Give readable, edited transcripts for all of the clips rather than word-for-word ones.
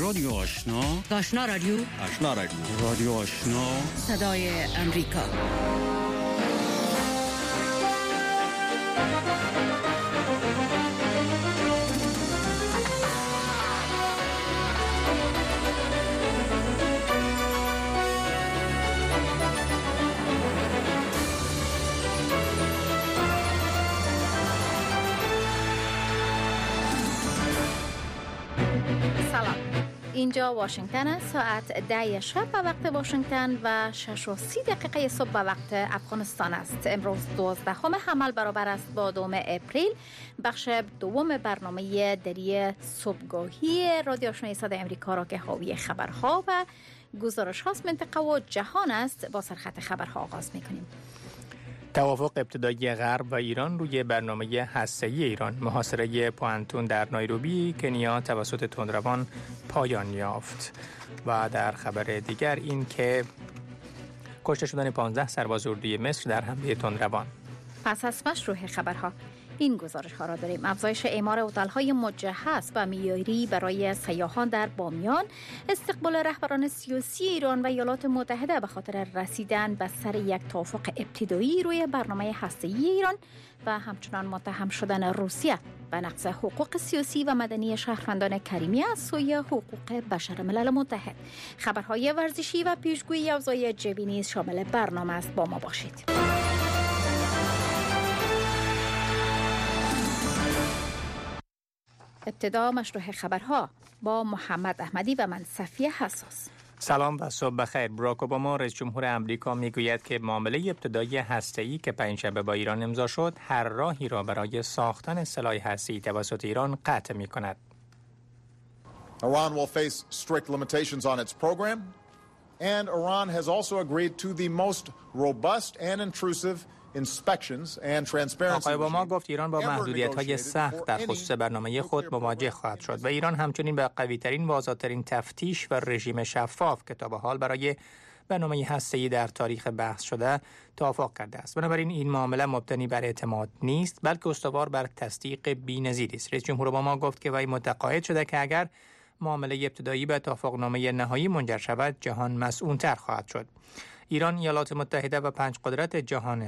رادیو آشنا رادیو آشنا صدای امریکا. اینجا واشنگتن است. ساعت 10 شب به وقت واشنگتن و 6:30 صبح به وقت افغانستان است. امروز 12 حمل برابر است با 2 اپریل. بخش دوم برنامه دری صبحگاهی رادیو آشنای صدای امریکا را که حاوی خبرها و گزارش هاست منطقه و جهان است با سرخط خبرها آغاز میکنیم. توافق ابتدایی غرب و ایران روی برنامه هسته‌ای ایران. محاصره پوانتون در نایروبی کنیا توسط تندروان پایان یافت. و در خبر دیگر این که کشته شدن 15 سرباز اردوی مصر در حمله تندروان. پس از مشروع خبرها این گزارش ها را داریم. افزایش اعمار هتل‌های مجهز و معیاری برای سیاحان در بامیان، استقبال رهبران سیاسی ایران و ایالات متحده به خاطر رسیدن به سر یک توافق ابتدایی روی برنامه هسته‌ای ایران و همچنان متهم شدن روسیه به نقض حقوق سیاسی و مدنی شهروندان کریمه از سوی حقوق بشر ملل متحد. خبرهای ورزشی و پیشگویی اوضاع جوی نیز شامل برنامه است. با ما باشید. ابتدا مشروع خبرها با محمد احمدی و من صفیه حساس. سلام و صبح بخیر. باراک اوباما رئیس جمهور آمریکا میگوید که معامله ابتدایی هسته‌ای که پنجشنبه با ایران امضا شد هر راهی را برای ساختن سلاح هسته‌ای توسط ایران قطع می‌کند. Iran will face strict limitations on its program and Iran has also agreed to the most robust and intrusive آقای اوباما گفت ایران با محدودیت‌های سخت در خصوص برنامه خود مواجه خواهد شد و ایران همچنین به قوی‌ترین و آزادترین تفتیش و رژیم شفاف که تا به حال برای برنامه هسته‌ای در تاریخ بحث شده توافق کرده است. بنابراین این معامله مبتنی بر اعتماد نیست بلکه استوار بر تصدیق بی‌نظیری است. رئیس جمهور اوباما گفت که وی متقاعد شده که اگر معامله ابتدایی به توافقنامه نهایی منجر شود جهان مسئول‌تر خواهد شد. ایران، ایالات متحده و 5 قدرت جهان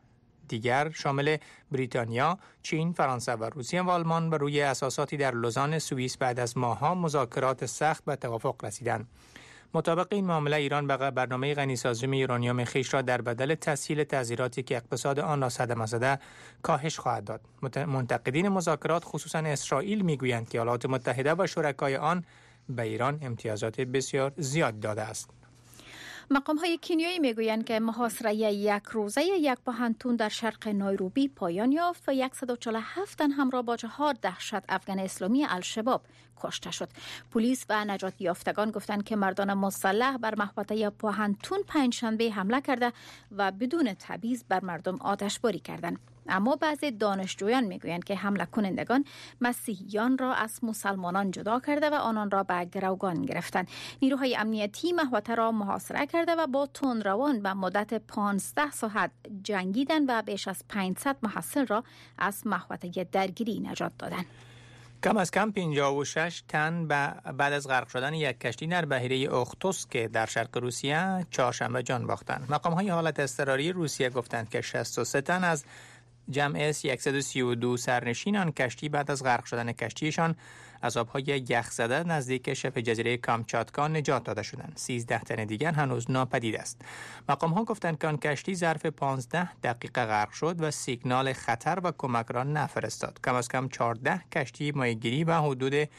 دیگر شامل بریتانیا، چین، فرانسه و روسیه و آلمان بر روی اساساتی در لوزان سوئیس بعد از ماه‌ها مذاکرات سخت به توافق رسیدند. مطابق این معامله ایران به برنامه غنیسازی یورانیوم خویش را در بدل تسهیل تعزیراتی که اقتصاد آن را صدمه زده کاهش خواهد داد. منتقدین مذاکرات خصوصا اسرائیل میگویند که ایالات متحده و شرکای آن به ایران امتیازات بسیار زیاد داده است. مقام‌های کنیایی میگویند که محاصره یک روزه یک پوهنتون در شرق نایروبی پایان یافت و 147 تن همراه با 4 دهشت افغان اسلامی الشباب کشته شد. پلیس و نجات یافتگان گفتند که مردان مسلح بر محوطه پوهنتون پنجشنبه حمله کرده و بدون تبعیض بر مردم آتشباری کردند. اما بعضی دانشجویان میگویند که حمله کنندگان مسیحیان را از مسلمانان جدا کرده و آنان را به گروگان گرفتند. نیروهای امنیتی محوطه را محاصره کرده و با تندروان به مدت 15 ساعت جنگیدند و بیش از 500 محصل را از محوطه درگیری نجات دادند. کم از کم 56 تن بعد از غرق شدن یک کشتی در بحیره اوختوس که در شرق روسیه چهارشنبه جان باختند. مقام‌های حالت اضطراری روسیه گفتند که 63 تن از جمع 132 سرنشینان کشتی بعد از غرق شدن کشتیشان از آب‌های یخزده نزدیک شبه جزیره کامچاتکا نجات داده شدند. 13 تن دیگر هنوز ناپدید است. مقام‌ها گفتند که آن کشتی ظرف 15 دقیقه غرق شد و سیگنال خطر و کمک را نفرستاد. کم از کم 14 کشتی ماهیگیری و حدود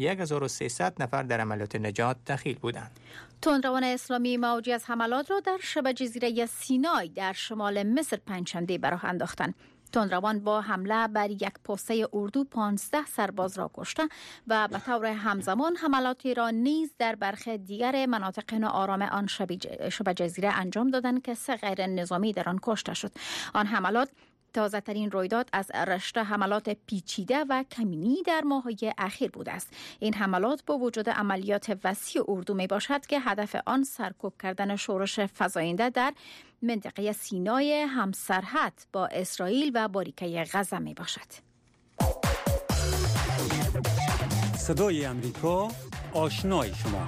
1300 نفر در عملیات نجات دخیل بودند. تندروان اسلامی موجی از حملات را در شبه جزیره سینای در شمال مصر پنجشنبه به راه انداختند. تندروان با حمله بر یک پسته اردو 15 سرباز را کشته و به طور همزمان حملاتی را نیز در برخی دیگر مناطق ناآرام آن شبه جزیره انجام دادند که 3 غیر نظامی در آن کشته شد. آن حملات تازه ترین رویداد از رشته حملات پیچیده و کمینی در ماه‌های اخیر بوده است. این حملات با وجود عملیات وسیع اردو می باشد که هدف آن سرکوب کردن شورش فزاینده در منطقه سینای همسرحد با اسرائیل و باریکه غزه می باشد. صدای امریکا آشنای شما.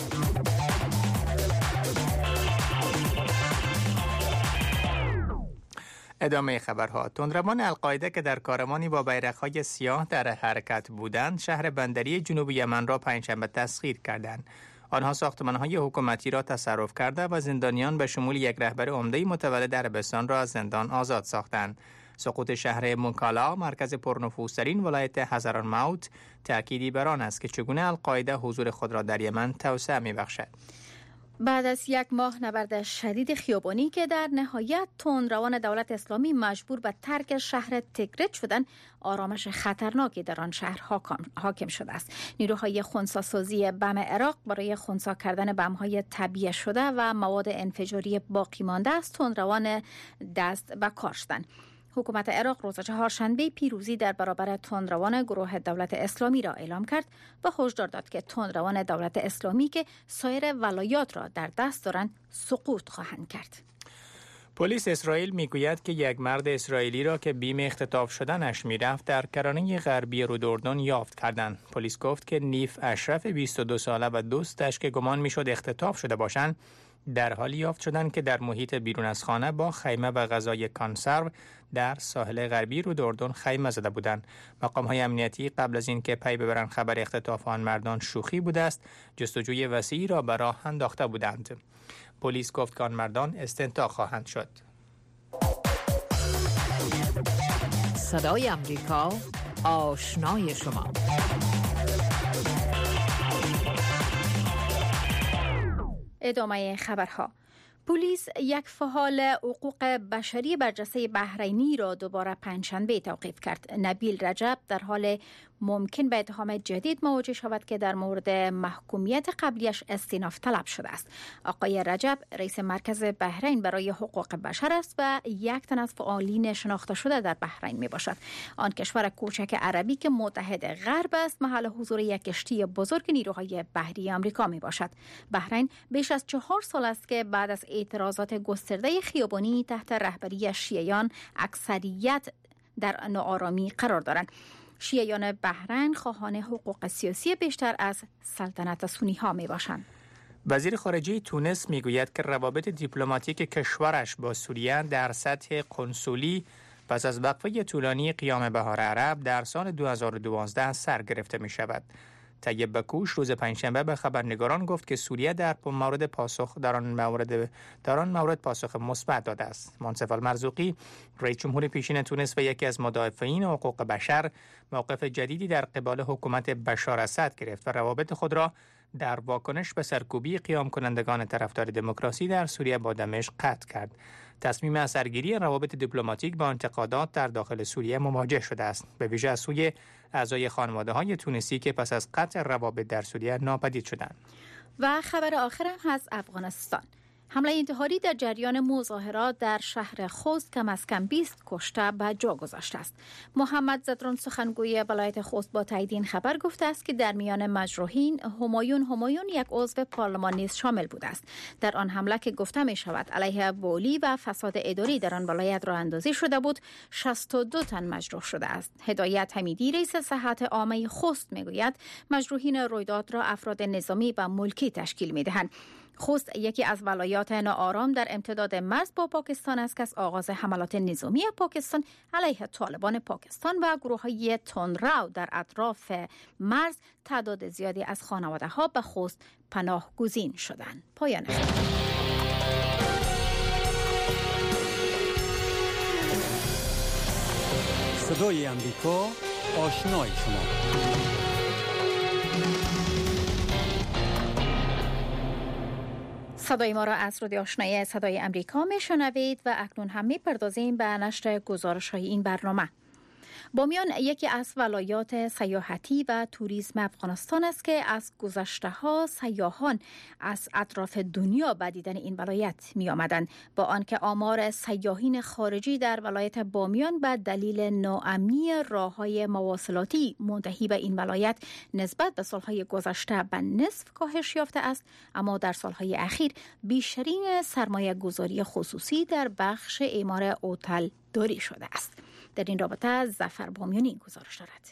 ادامه خبرها. تندروان القاعده که در کاروانی با بیرق‌های سیاه در حرکت بودند، شهر بندری جنوب یمن را پنجشنبه تسخیر کردند. آنها ساختمان‌های حکومتی را تصرف کرده و زندانیان به شمول یک رهبر عمده متولد عربستان را از زندان آزاد ساختند. سقوط شهر مونکالا، مرکز پرنفوذترین ولایت حضرموت، تأکیدی بر آن است که چگونه القاعده حضور خود را در یمن توسعه می‌بخشد. بعد از یک ماه نبرد شدید خیابانی که در نهایت تندروان دولت اسلامی مجبور به ترک شهر تیگریت شدند، آرامش خطرناکی در آن شهر حاکم شده است. نیروهای خنثی‌سازی بم عراق برای خنثی کردن بم‌های طبیعی شده و مواد انفجاری باقی مانده از تندروان دست به کار شدند. حکومت عراق روز چهارشنبه پیروزی در برابر تندروان گروه دولت اسلامی را اعلام کرد و هشدار داد که تندروان دولت اسلامی که سایر ولایات را در دست دارند سقوط خواهند کرد. پلیس اسرائیل میگوید که یک مرد اسرائیلی را که بیم اختطاف شدنش میرفت در کرانه غربی رودردن یافت کردند. پلیس گفت که نیف اشرف 22 ساله و دوستش که گمان میشد اختطاف شده باشند در حالی یافت شدند که در محیط بیرون از خانه با خیمه و غذای کانسرو در ساحل غربی رودردن خیمه زده بودند. مقام‌های امنیتی قبل از اینکه پی ببرند خبر اختطاف آن مردان شوخی بوده است، جستجوی وسیعی را به راه انداخته بودند. پلیس گفت که آن مردان استنتاق خواهند شد. صدای امریکا، آشنای شما. ادامه خبرها. پلیس یک فعال حقوق بشری برجسته بحرینی را دوباره پنجشنبه توقیف کرد. نبیل رجب در حال ممکن به اتهام جدید مواجه شود که در مورد محکومیت قبلیش استئناف طلب شده است. آقای رجب رئیس مرکز بحرین برای حقوق بشر است و یک تن از فعالین شناخته شده در بحرین می باشد. آن کشور کوچک عربی که متحد غرب است محل حضور یک کشتی بزرگ نیروهای بحری آمریکا می باشد. بحرین بیش از 4 سال است که بعد از اعتراضات گسترده خیابانی تحت رهبری شیعیان اکثریت در ناآرامی قرار دارند. شیعیان بحرین خواهان حقوق سیاسی بیشتر از سلطنت سنی ها می باشند. وزیر خارجه تونس می گوید که روابط دیپلماتیک کشورش با سوریه در سطح کنسولی پس از وقفه طولانی قیام بهار عرب در سال 2012 سر گرفته می شود. طیب بکوش روز پنجشنبه به خبرنگاران گفت که سوریه در آن مورد پاسخ مثبت داده است. منصف المرزوقی رئیس جمهور پیشین تونس و یکی از مدافعین حقوق بشر موقف جدیدی در قبال حکومت بشار اسد گرفت و روابط خود را در واکنش به سرکوبی قیام کنندگان طرفدار دموکراسی در سوریه با دمشق قطع کرد. تصمیم اثرگیری روابط دیپلماتیک با انتقادات در داخل سوریه مواجه شده است، به ویژه از سوی اعضای خانواده‌های تونسی که پس از قطع روابط در سوریه ناپدید شدند. و خبر آخر هم از افغانستان. حمله انتحاری در جریان مظاهرات در شهر خوست کم از کم 20 کشته به جا گذاشته است. محمد زدران سخنگوی ولایت خوست با تایید این خبر گفته است که در میان مجروحین همایون یک عضو پارلمان نیز شامل بوده است. در آن حمله که گفته می شود علیه بولی و فساد اداری در آن ولایت راه اندازی شده بود، 62 تن مجروح شده است. هدایت حمیدی رئیس صحت عامه خوست می گوید مجروحین رویداد را افراد نظامی و ملکی تشکیل می دهند. خوست یکی از ولایات ناآرام در امتداد مرز با پاکستان است که از آغاز حملات نظامی پاکستان علیه طالبان پاکستان و گروه‌های تندرو در اطراف مرز تعداد زیادی از خانواده‌ها به خوست پناه گزین شدند. پایان صدای امریکا، آشنای شما. صدای ما را از رادیو آشنای صدای امریکا میشنوید و اکنون هم میپردازیم به نشر گزارش‌های این برنامه. بامیان یکی از ولایات سیاحتی و توریسم افغانستان است که از گذشته‌ها سیاحان از اطراف دنیا به دیدن این ولایت می آمدند، با آنکه آمار سیاحین خارجی در ولایت بامیان به دلیل ناامنی راه‌های مواصلاتی منتهی به این ولایت نسبت به سالهای گذشته به نصف کاهش یافته است، اما در سالهای اخیر بیشترین سرمایه گذاری خصوصی در بخش اعمار هتل داری شده است. در این رابطه ظفر بامیانی گزارش دارد.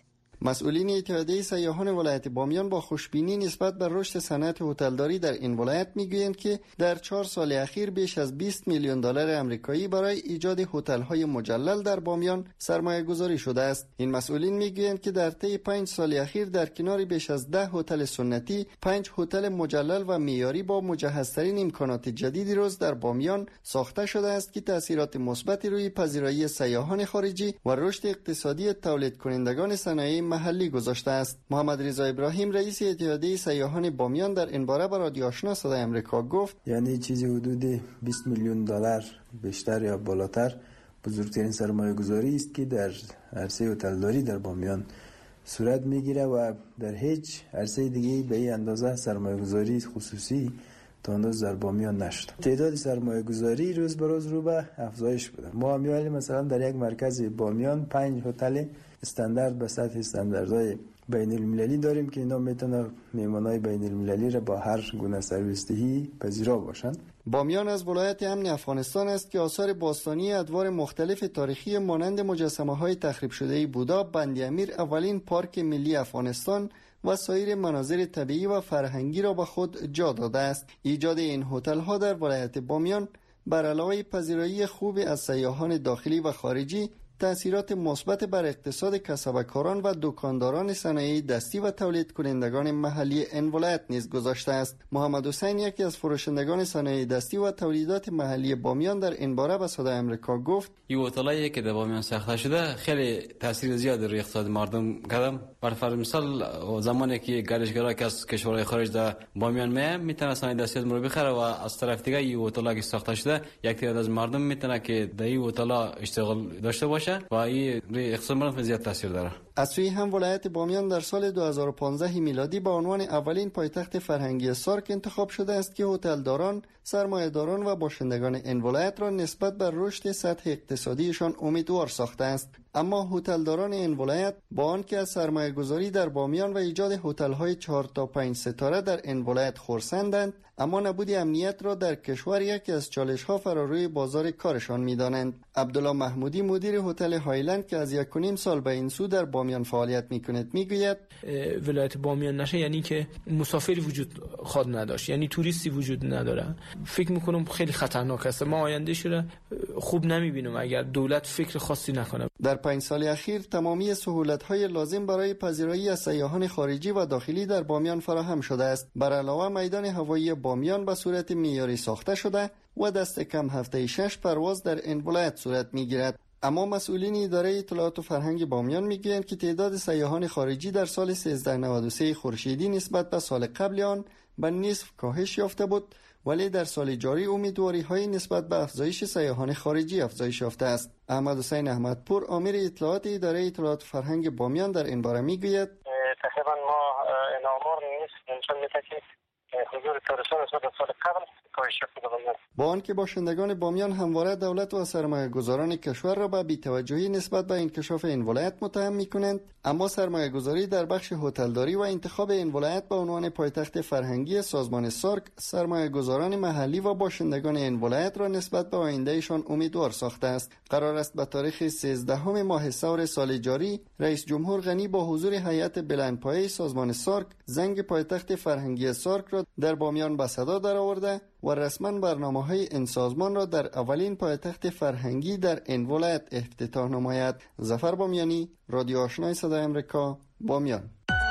مسئولین اتحادیه سیاحان ولایت بامیان با خوشبینی نسبت به رشد صنعت هتلداری در این ولایت میگویند که در 4 سال اخیر بیش از 20 میلیون دلار آمریکایی برای ایجاد هتل‌های مجلل در بامیان سرمایه‌گذاری شده است. این مسئولین میگویند که در طی 5 سال اخیر در کنار بیش از 10 هتل سنتی 5 هتل مجلل و معیاری با مجهزترین امکانات جدیدی روز در بامیان ساخته شده است که تاثیرات مثبتی روی پذیرایی سیاحان خارجی و رشد اقتصادی تولید کنندگان صنایع محلی گذاشته است. محمد رضا ابراهیم رئیس اتحادیه سیاحان بامیان در این باره به رادیو آشنا صدای آمریکا گفت: یعنی چیزی حدود 20 میلیون دلار بیشتر یا بالاتر بزرگترین سرمایه‌گذاری است که در عرصه هتلداری در بامیان صورت میگیره و در هیچ عرصه دیگه‌ای به این اندازه سرمایه‌گذاری خصوصی تا انداز در بامیان نشد. تعداد سرمایه‌گذاری روز به روز رو به افزایش بوده. ما می‌بینیم مثلا در یک مرکز بامیان 5 هتل استاندارد به سطح استانداردهای بین‌المللی داریم که اینا میتونه مهمانای بین‌المللی را با هر گونه سرویس دهی پذیرا باشند. بامیان از ولایت امن افغانستان است که آثار باستانی ادوار مختلف تاریخی مانند مجسمه‌های تخریب شده بودا، بند امیر، اولین پارک ملی افغانستان و سایر مناظر طبیعی و فرهنگی را به خود جا داده است. ایجاد این هتل‌ها در ولایت بامیان بر علاوه پذیرایی خوب از سیاحان داخلی و خارجی تأثیرات مثبت بر اقتصاد کسبکاران و دکانداران صنایع دستی و تولید کنندگان محلی این ولایت نیز گذاشته است. محمد حسین یکی از فروشندگان صنایع دستی و تولیدات محلی بامیان در این باره به صدای آمریکا گفت: این هتل‌هایی که در بامیان ساخته شده خیلی تاثیر زیاد روی اقتصاد مردم کردم. برای مثال زمانی که گردشگرها که از کشورهای خارج در بامیان میتونه صنایع دستی رو بخره و از طرف دیگه این هتل‌ها که ساخته شده یک تعداد از مردم میتونه که در این هتل‌ها اشتغال داشته باشه و این اقتصاد مردم زیاد تاثیر داره. از سوی هم ولایت بامیان در سال 2015 میلادی به عنوان اولین پایتخت فرهنگی سارک انتخاب شده است که هتلداران، سرمایه‌داران و باشندگان این ولایت را نسبت بر رشد سطح اقتصادیشان امیدوار ساخته است. اما هتلداران این ولایت با آنکه از سرمایه‌گذاری در بامیان و ایجاد هتل‌های 4 تا 5 ستاره در این ولایت خرسندند، اما نبود امنیت را در کشور یکی از چالش‌ها فراروی بازار کارشان می‌دانند. عبدالله محمودی مدیر هتل هایلند که از 1.5 سال به این سو در بامیان فعالیت می‌کند میگوید: ولایت بامیان نشه یعنی که مسافری وجود خواهد نداشت، یعنی توریستی وجود نداره. فکر می‌کنم خیلی خطرناک است. ما آیندهش را خوب نمی‌بینم اگر دولت فکر خاصی نکنه. در 5 سال اخیر تمامی سهولت‌های لازم برای پذیرایی از سیاحان خارجی و داخلی در بامیان فراهم شده است. بر علاوه میدان هوایی بامیان به صورت معیاری ساخته شده و دست کم هفته 6 پرواز در این ولایت صورت می‌گیرد. اما مسئولین اداره اطلاعات و فرهنگ بامیان میگویند که تعداد سیاحان خارجی در سال 1393 خورشیدی نسبت به سال قبل آن به نصف کاهش یافته بود، ولی در سال جاری امیدواری‌های نسبت به افزایش سیاحان خارجی افزایش یافته است. احمد حسین احمدپور امیر اطلاعات اداره اطلاعات و فرهنگ بامیان در این باره میگوید: تقریبا ما این آمار نسبت نشان میده که حضور توریستان نسبت به سال قبل کاهش یافته است. با آنکه باشندگان بامیان همواره دولت و سرمایه‌گذاران کشور را به بی‌توجهی نسبت به انکشاف این ولایت متهم می‌کنند، اما سرمایه‌گذاری در بخش هتلداری و انتخاب این ولایت به عنوان پایتخت فرهنگی سازمان سارک سرمایه‌گذاران محلی و باشندگان این ولایت را نسبت به آیندهشان امیدوار ساخته است. قرار است به تاریخ 13 ماه ثور سال جاری رئیس جمهور غنی با حضور هیئت بلندپایه سازمان سارک زنگ پایتخت فرهنگی سارک را در بامیان به صدا درآورده و رسما برنامه‌های این سازمان را در اولین پایتخت فرهنگی در این ولایت افتتاح نماید. ظفر بامیانی، رادیو آشنای صدای آمریکا، بامیان.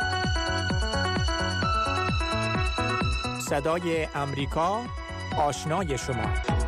صدای آمریکا، آشنای شما.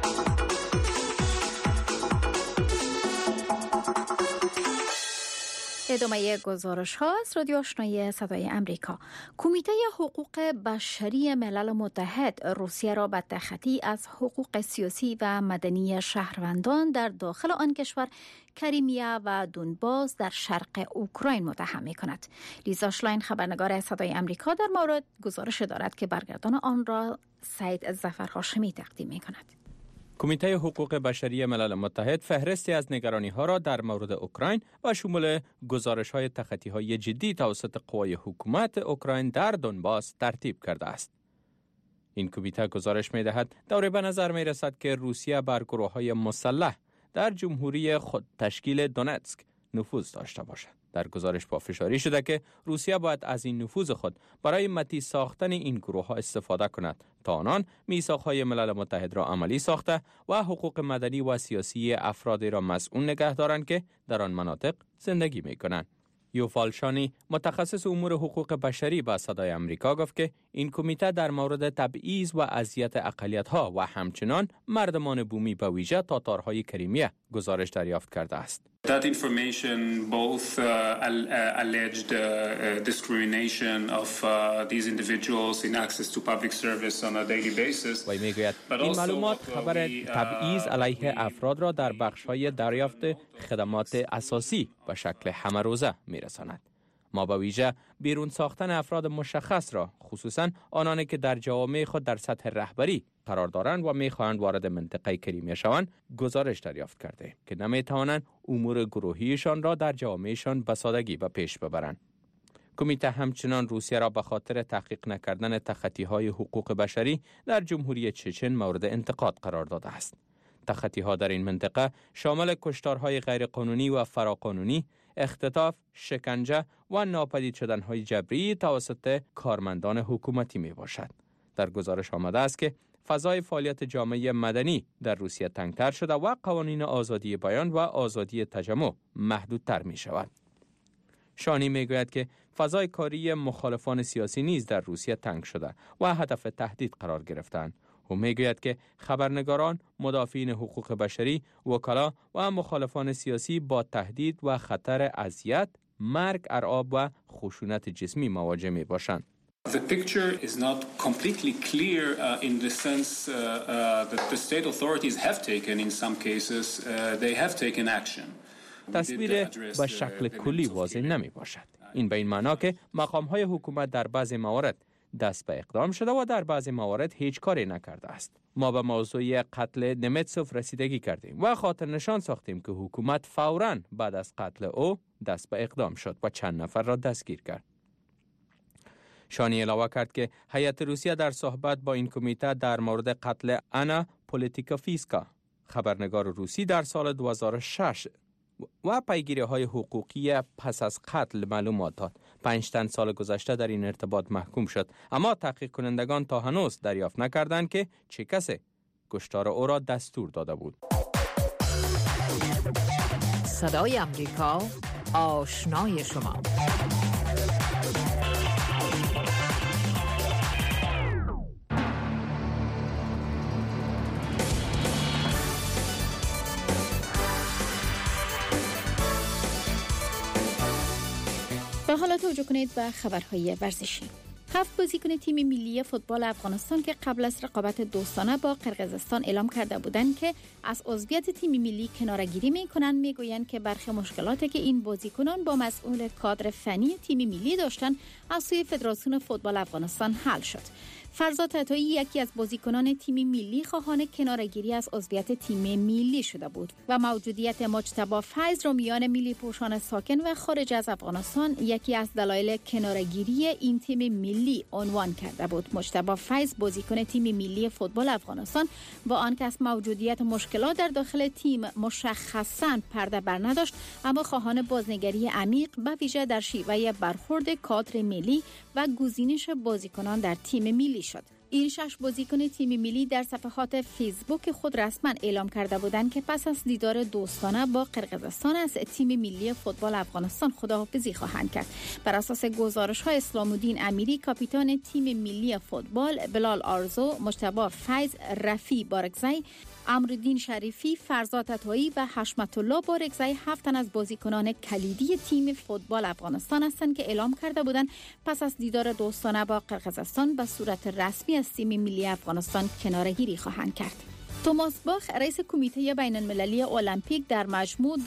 ادامه گزارش ها از رادیو آشنای صدای امریکا. کمیته حقوق بشری ملل متحد روسیه را به تخطی از حقوق سیاسی و مدنی شهروندان در داخل آن کشور کریمیا و دونباس در شرق اوکراین متهم می کند. لیزا شلاین خبرنگار صدای امریکا در مورد گزارش دارد که برگردان آن را سید ظفر هاشمی تقدیم می کند. کمیته حقوق بشری ملل متحد فهرستی از نگرانی‌ها را در مورد اوکراین و شمول گزارش‌های تخطی‌های جدی توسط قوای حکومت اوکراین در دونباس ترتیب کرده است. این کمیته گزارش می‌دهد دور به نظر می‌رسد که روسیه بر گروه‌های مسلح در جمهوری خود تشکیل دونتسک نفوذ داشته باشد. در گزارش پافشاری شده که روسیه باید از این نفوذ خود برای مطیع ساختن این گروه ها استفاده کند تا آنان میثاق‌های ملل متحد را عملی ساخته و حقوق مدنی و سیاسی افرادی را مسئول نگه دارند که در آن مناطق زندگی می‌کنند. یوفال شانی متخصص امور حقوق بشری با صدای امریکا گفت که این کمیته در مورد تبعیض و اذیت اقلیت‌ها و همچنان مردمان بومی به ویژه تاتارهای کریمیه گزارش دریافت کرده است. That information both alleged discrimination of these individuals in access to public service on a daily basis. وی میگوید این معلومات خبر تبعیض علیه افراد را در بخش‌های دریافت خدمات اساسی به شکل همه روزه میرساند. ما به ویژه بیرون ساختن افراد مشخص را خصوصا آنانی که در جوامع خود در سطح رهبری قرار دارند و می‌خواهند وارد منطقه کریمیا شوند گزارش دریافت کرده که نمی‌توانند امور گروهیشان را در جوامعشان به سادگی به پیش ببرند. کمیته همچنان روسیه را به خاطر تحقیق نکردن تخطی‌های حقوق بشری در جمهوری چچن مورد انتقاد قرار داده است. تخطی‌ها در این منطقه شامل کشتارهای غیرقانونی و فراقانونی، اختطاف، شکنجه و ناپدید شدن‌های جبری توسط کارمندان حکومتی میباشد. در گزارش آمده است که فضای فعالیت جامعه مدنی در روسیه تنگتر شده و قوانین آزادی بیان و آزادی تجمع محدودتر می شود. شانی می گوید که فضای کاری مخالفان سیاسی نیز در روسیه تنگ شده و هدف تهدید قرار گرفتند. او می گوید که خبرنگاران، مدافعین حقوق بشری، وکلا و مخالفان سیاسی با تهدید و خطر اذیت، مرگ، ارعاب و خشونت جسمی مواجه می باشند. The picture is not completely clear in the sense that the state authorities have taken in some cases they have taken action. تصویر به شکل کلی واضح نمی باشد. این به این معنا که مقام‌های حکومت در بعضی موارد دست به اقدام شده و در بعضی موارد هیچ کاری نکرده است. ما به موضوع قتل نمیتسوف رسیدگی کردیم و خاطر نشان ساختیم که حکومت فوراً بعد از قتل او دست به اقدام شد و چند نفر را دستگیر کرد. شانی علاوه کرد که هیئت روسیه در صحبت با این کمیته در مورد قتل انا پولیتیکوفیسکا، خبرنگار روسی، در سال 2006 و پیگیری‌های حقوقی پس از قتل معلومات داد. 5 تن سال گذشته در این ارتباط محکوم شد، اما تحقیق کنندگان تا هنوز دریافت نکردند که چه کسی کشتار او را دستور داده بود. صدای امریکا، آشنای شما. و حالا توجه کنید به خبرهای ورزشی. 7 بازیکن تیم ملی فوتبال افغانستان که قبل از رقابت دوستانه با قرقیزستان اعلام کرده بودند که از عضویت تیم ملی کناره‌گیری می‌کنند، می‌گویند که برخی مشکلاتی که این بازیکنان با مسئول کادر فنی تیم ملی داشتند از سوی فدراسیون فوتبال افغانستان حل شد. فرزاد عطایی یکی از بازیکنان تیم ملی خواهان کناره‌گیری از عضویت تیم ملی شده بود و موجودیت مجتبی فیض را میان ملی پوشان ساکن و خارج از افغانستان یکی از دلایل کناره‌گیری این تیم ملی عنوان کرده بود. مجتبی فیض بازیکن تیم ملی فوتبال افغانستان با آنکه از موجودیت مشکلات در داخل تیم مشخصاً پرده بر نداشت، اما خواهان بازنگری عمیق به ویژه در شیوه برخورد کادر ملی و گزینش بازیکنان در تیم ملی شد. این 6 بازیکن تیم ملی در صفحات فیسبوک خود رسما اعلام کرده بودند که پس از دیدار دوستانه با قرقیزستان از تیم ملی فوتبال افغانستان خداحافظی خواهند کرد. بر اساس گزارش‌های اسلام الدین امیری، کاپیتان تیم ملی فوتبال، بلال آرزو، مجتبی فیض، رفی بارگزی، امرالدین شریفی، فرزاد عطایی و حشمت الله بارگزی 7 تن از بازیکنان کلیدی تیم فوتبال افغانستان هستند که اعلام کرده بودند پس از دیدار دوستانه با قرقیزستان به صورت رسمی از تیم ملی افغانستان کناره‌گیری خواهند کرد. توماس باخ رئیس کمیته بین المللی المپیک در مجموع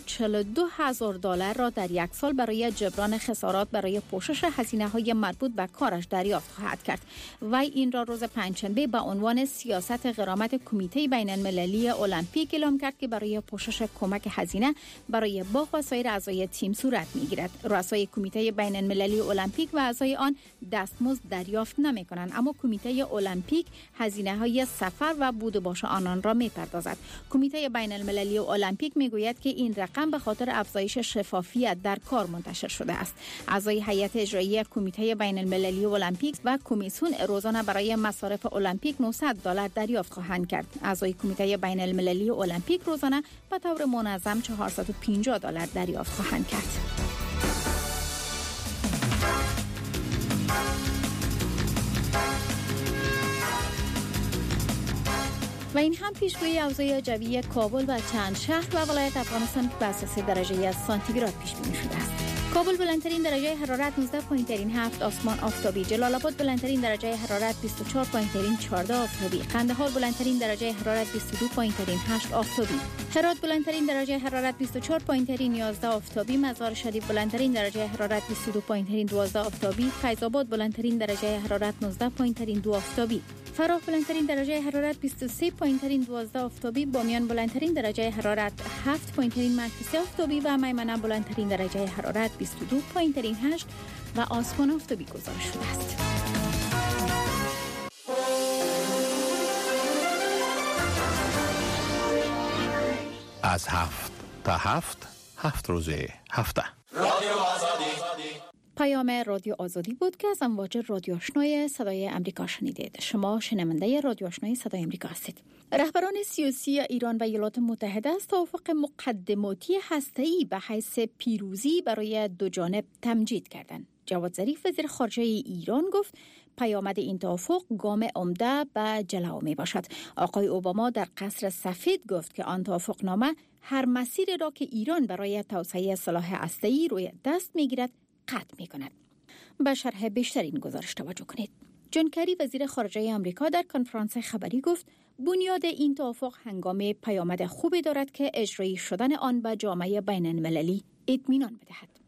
$242,000 را در یک سال برای جبران خسارات برای پوشش هزینه‌های مربوط به کارش دریافت خواهد کرد. وی این را روز پنجشنبه به عنوان سیاست غرامت کمیته بین المللی المپیک اعلام کرد که برای پوشش کمک هزینه برای باخ و سایر اعضای تیم صورت می‌گیرد. رؤسای کمیته بین المللی المپیک و اعضای آن دستمزد دریافت نمی‌کنند، اما کمیته المپیک هزینه‌های سفر و بود و باش آنان را می‌پردازد. کمیته بین المللی المپیک میگوید که این رقم به خاطر افزایش شفافیت در کار منتشر شده است. اعضای هیئت اجرایی کمیته بین المللی المپیک و کمیسیون روزانه برای مصارف المپیک $900 دریافت خواهند کرد. اعضای کمیته بین المللی المپیک روزانه به طور منظم $450 دریافت خواهند کرد. و این هم پیشگویی اوضاع جوی کابل و چند شهر و ولایت افغانستان که به اساس درجه سانتیگراد پیش بینی شده است. کابل بلندترین درجه حرارت 19.7 آسمان آفتابی، جلال آباد بلندترین درجه حرارت 24.14 آفتابی، قندهار بلندترین درجه حرارت 22.8 آفتابی، هرات بلندترین درجه حرارت 24.11 آفتابی، مزار شریف بلندترین درجه حرارت 22.12 آفتابی، فیض آباد بلندترین درجه حرارت 19.2 آفتابی، فراه بلندترین درجه حرارت 23.12 آفتابی، بامیان بلندترین درجه حرارت 7.3 آفتابی و میمنه بلندترین درجه حرارت 22.8 و آسمان آفتابی گزارش شده است. از 7 تا 7 روز هفته. پیام رادیو آزادی بود که از امواج رادیو آشنای صدای امریکا شنیدید. شما شنونده رادیو آشنای صدای امریکا هستید. رهبران سیاسی ایران و ایالات متحده از توافق مقدماتی هسته‌ای به حیث پیروزی برای دو جانب تمجید کردند. جواد ظریف وزیر خارجه ایران گفت پیامد این توافق گام عمده به جلو می باشد. آقای اوباما در قصر سفید گفت که آن توافقنامه هر مسیری را که ایران برای توسعه سلاح هسته‌ای روی دست می‌گیرد قطع می‌کند. به شرح بیشتر این گزارش توجه کنید. جان کری وزیر خارجه آمریکا در کنفرانس خبری گفت بنیاد این توافق هنگام پیامد خوبی دارد که اجرایی شدن آن به جامعه بین المللی اطمینان بدهد.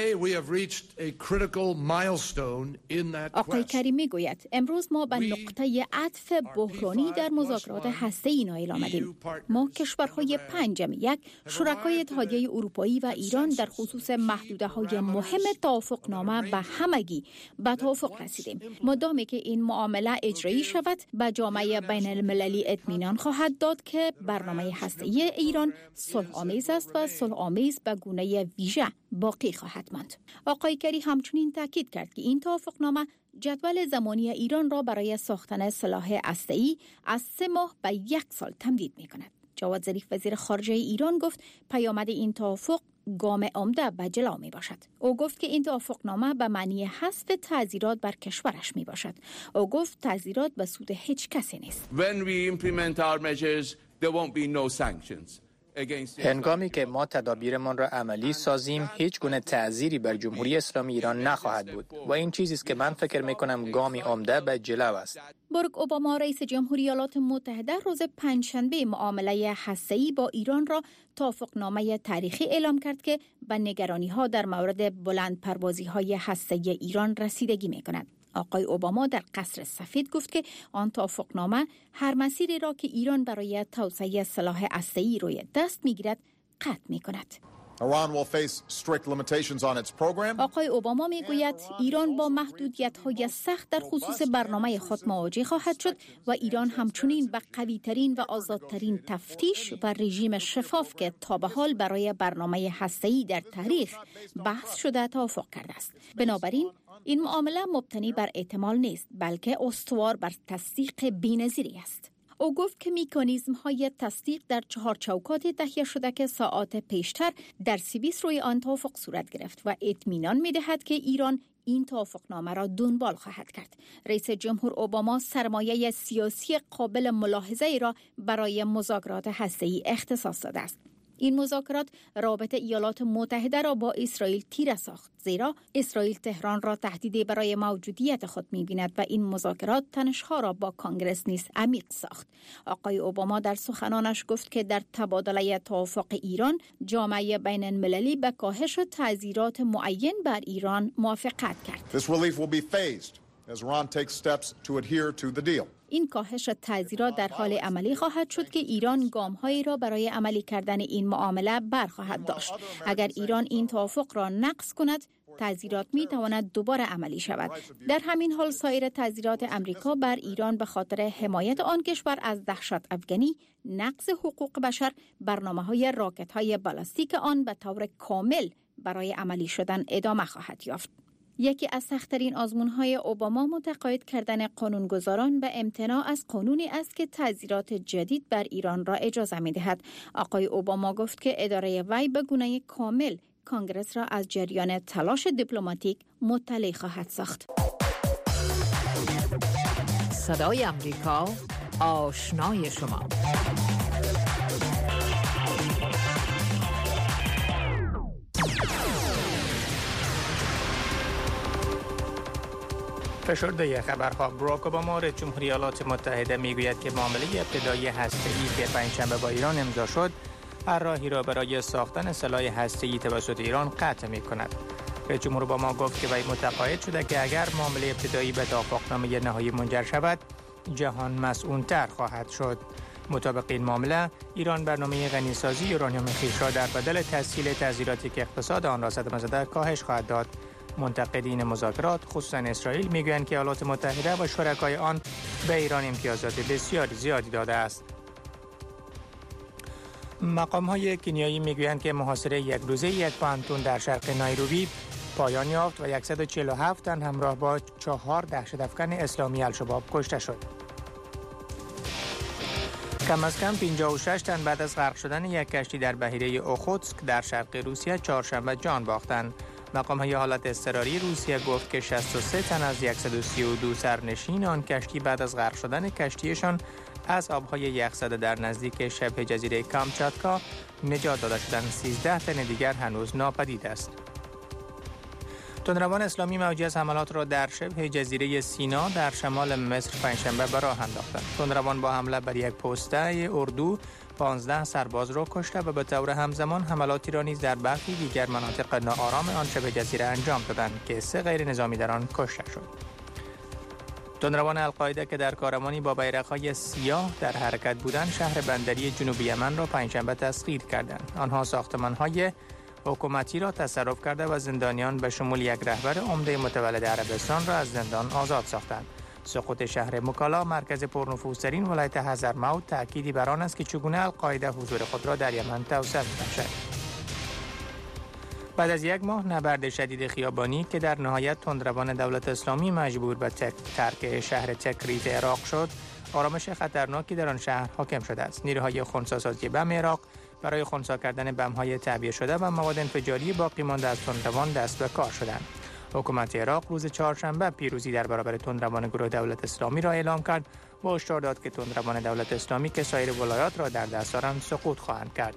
آقای کری میگوید امروز ما به نقطه عطف بحرانی در مذاکرات هسته‌ای نائل آمدیم. ما کشورهای 5+1 شرکای اتحادیه اروپایی و ایران در خصوص محدوده‌های مهم توافقنامه به همگی به توافق رسیدیم. مادامی که این معامله اجرایی شود به جامعه بین المللی اطمینان خواهد داد که برنامه هسته‌ای ایران صلح‌آمیز است و صلح‌آمیز به گونه ویژه باقی خواهد ماند. آقای کری همچنین تاکید کرد که این توافقنامه جدول زمانی ایران را برای ساختن سلاح هسته‌ای از 3 ماه به 1 سال تمدید می‌کند. جواد ظریف وزیر خارجه ایران گفت پیامد این توافق گام عمده به جلو می‌باشد. او گفت که این توافقنامه به معنی حذف تعزیرات بر کشورش می‌باشد. او گفت تعزیرات به سود هیچ کسی نیست. When we implement our measures, there won't be no sanctions. هنگامی که ما تدابیرمان را عملی سازیم هیچ گونه تعزیری بر جمهوری اسلامی ایران نخواهد بود و این چیزی است که من فکر می‌کنم گامی عمده به جلو است. باراک اوباما رئیس جمهوری ایالات متحده روز پنجشنبه معامله هسته‌ای با ایران را توافقنامه تاریخی اعلام کرد که به نگرانی‌ها در مورد بلندپروازی‌های هسته‌ای ایران رسیدگی می‌کند. آقای اوباما در قصر سفید گفت که آن توافقنامه هر مسیری را که ایران برای توسعه سلاح هسته‌ای روی دست می‌گیرد قطع می‌کند. آقای اوباما میگوید ایران با محدودیت‌های سخت در خصوص برنامه خود مواجه خواهد شد و ایران همچنین به قوی‌ترین و آزادترین تفتیش و رژیم شفاف که تا به حال برای برنامه هسته‌ای در تاریخ بحث شده توافق کرده است. بنابراین این معامله مبتنی بر احتمال نیست بلکه استوار بر تصدیق بی‌نظیری است. او گفت که مکانیزم‌های تصدیق در 4 چوکات تهیه شده که ساعات پیشتر در سوئیس روی آن توافق صورت گرفت و اطمینان می‌دهد که ایران این توافقنامه را دنبال خواهد کرد. رئیس جمهور اوباما سرمایه سیاسی قابل ملاحظه‌ای را برای مذاکرات هسته‌ای اختصاص داده است. این مذاکرات رابطه ایالات متحده را با اسرائیل تیره ساخت، زیرا اسرائیل تهران را تهدیدی برای موجودیت خود می‌بیند و این مذاکرات تنش‌ها را با کنگره نیز عمیق ساخت. آقای اوباما در سخنانش گفت که در تبادله توافق ایران جامعه بین المللی به کاهش تعزیرات معین بر ایران موافقت کرد. This relief will be phased as Iran takes steps to adhere to the deal. این کاهش تعزیرات در حال عملی خواهد شد که ایران گام‌هایی را برای عملی کردن این معامله برخواهد داشت. اگر ایران این توافق را نقض کند، تعزیرات می تواند دوباره عملی شود. در همین حال سایر تعزیرات امریکا بر ایران به خاطر حمایت آن کشور از دهشت افغانی، نقض حقوق بشر، برنامه‌های راکت‌های بالستیک آن به طور کامل برای عملی شدن ادامه خواهد یافت. یکی از سخت‌ترین آزمون‌های اوباما متقاعد کردن قانونگذاران به امتناع از قانونی است که تعزیرات جدید بر ایران را اجازه می‌دهد. آقای اوباما گفت که اداره وی به گونه کامل کانگرس را از جریان تلاش دیپلماتیک مطلع خواهد ساخت. صدای امریکا، آشنای شما. فشرده خبرها. باراک اوباما رئیس جمهوری ایالات متحده میگوید که معامله ابتدایی هسته‌ای که پنجشنبه با ایران امضا شد، هر راهی را برای ساختن سلاح هسته‌ای توسط ایران قطع می‌کند. رئیس جمهور اوباما گفت که وی متقاعد شده که اگر معامله ابتدایی به توافقنامه نهایی منجر شود، جهان مسئول‌تر خواهد شد. مطابق این معامله، ایران برنامه غنیسازی یورانیم خویش را در بدل تسهیل تعزیراتی که اقتصاد آن را صدمه زده کاهش خواهد داد. منتقدین مذاکرات خصوصا اسرائیل میگویند که ایالات متحده و شرکای آن به ایران امتیازات بسیار زیادی داده است. مقام‌های کنیایی میگویند که محاصره یک روزه یک پانتون در شرق نایروبی پایان یافت و 147 تن همراه با 4 دهشت‌افکن اسلامی الشباب کشته شد. کم از کم 56 تن بعد از غرق شدن یک کشتی در بحیره اوخوتسک در شرق روسیه چهارشنبه جان باختند. مقام‌های حالت اضطراری روسیه گفت که 63 تن از 132 سرنشین آن کشتی بعد از غرق شدن کشتیشان از آب‌های یخزده در نزدیک شبه جزیره کامچاتکا نجات داده شدند. 13 تن دیگر هنوز ناپدید است. تندروان اسلامی موجی از حملات را در شبه جزیره سینا در شمال مصر پنجشنبه به راه انداختند. تندروان با حمله بر یک پسته اردو 15 سرباز را کشته و به طور همزمان حملاتی را نیز در برخی دیگر مناطق ناآرام آن شبه جزیره انجام دادند که 3 غیر نظامی در آن کشته شد. تندروان القاعده که در کاروانی با بیرق‌های سیاه در حرکت بودند، شهر بندری جنوبی یمن را پنجشنبه تسخیر کردند. آنها ساختمان‌های حکومتی را تصرف کرده و زندانیان به شمول یک رهبر عمده متولد عربستان را از زندان آزاد ساختند. سقوط شهر مکالا، مرکز پرنفوذترین ولایت حضرموت، تأکیدی بر آن است که چگونه القاعده حضور خود را در یمن توسعه می‌بخشد. بعد از یک ماه نبرد شدید خیابانی که در نهایت تندروان دولت اسلامی مجبور به ترک شهر تکریت عراق شد، آرامش خطرناکی در آن شهر حاکم شده است. نیروهای خنثی‌سازی بم عراق برای خنثی کردن بم‌های تعبیه شده و مواد انفجاری باقی مانده از تندروان دست به کار شدند. حکومت عراق روز چهارشنبه پیروزی در برابر تندروان گروه دولت اسلامی را اعلام کرد و هشدار داد که تندروان دولت اسلامی که سایر ولایات را در دست دارند سقوط خواهند کرد.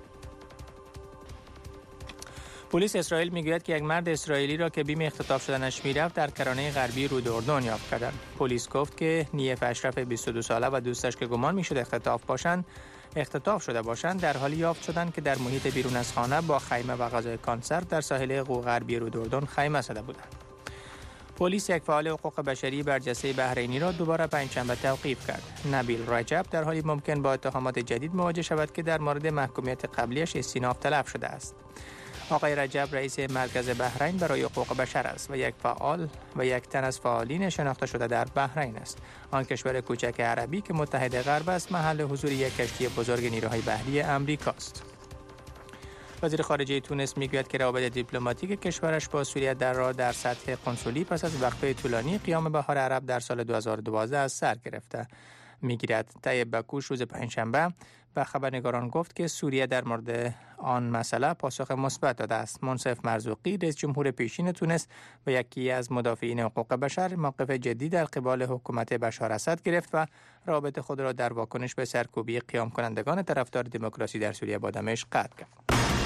پلیس اسرائیل میگوید که یک مرد اسرائیلی را که بیم اختطاف شدنش میرفت در کرانه غربی رود اردن یافت کردند. پلیس گفت که نیف اشرف 22 ساله و دوستش که گمان میشد اختطاف شده باشند در حالی یافت شدند که در محیط بیرون از خانه با خیمه و غذای کنسرو در ساحل غربی رود اردن خیمه زده بودند. پلیس یک فعال حقوق بشری برجسته بحرینی را دوباره پنجشنبه توقیف کرد. نبیل رجب در حالی ممکن با اتهامات جدید مواجه شود که در مورد محکومیت قبلیش استیناف طلب شده است. آقای رجب رئیس مرکز بحرین برای حقوق بشر است و یک فعال و یک تن از فعالین شناخته شده در بحرین است. آن کشور کوچک عربی که متحد غرب است، محل حضور یک کشتی بزرگ نیروهای بحری امریکاست. وزیر خارجه تونس میگوید که روابط دیپلماتیک کشورش با سوریه در سطح قنسولی پس از وقفه طولانی قیام بهار عرب در سال 2012 از سر گرفته میگیرد. طیب بکوش روز پنجشنبه به خبرنگاران گفت که سوریه در مورد آن مسئله پاسخ مثبت داده است. منصف مرزوقی رئیس جمهور پیشین تونس و یکی از مدافعین حقوق بشر موقف جدی در قبال حکومت بشار اسد گرفت و رابطه خود را در واکنش به سرکوبی قیام کنندگان طرفدار دموکراسی در سوریه با دمشق قطع کرد.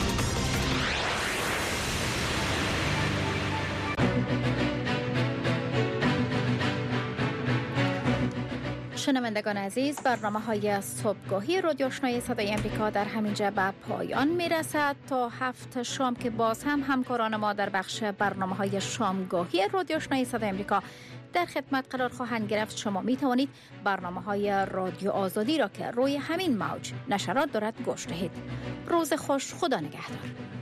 شنوندگان عزیز، برنامه‌های صبحگاهی رادیو آشنای صدای امریکا در همینجا به پایان میرسد. تا 7 شام که باز هم همکاران ما در بخش برنامه‌های شامگاهی رادیو آشنای صدای امریکا در خدمت قرار خواهند گرفت. شما می توانید برنامه‌های رادیو آزادی را که روی همین موج نشرات دارد گوش دهید. روز خوش، خدا نگهدار.